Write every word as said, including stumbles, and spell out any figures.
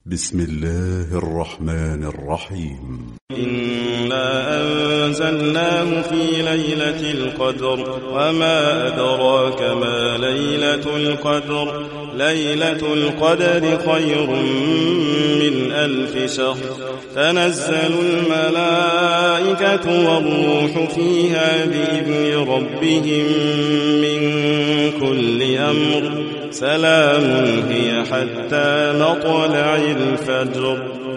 بسم الله الرحمن الرحيم. إنا أنزلناه في ليلة القدر وما أدراك ما ليلة القدر ليلة القدر خير من ألف شهر تنزل الملائكة والروح فيها بإذن ربهم من كل أمر سلام هي حتى مطلع الفجر.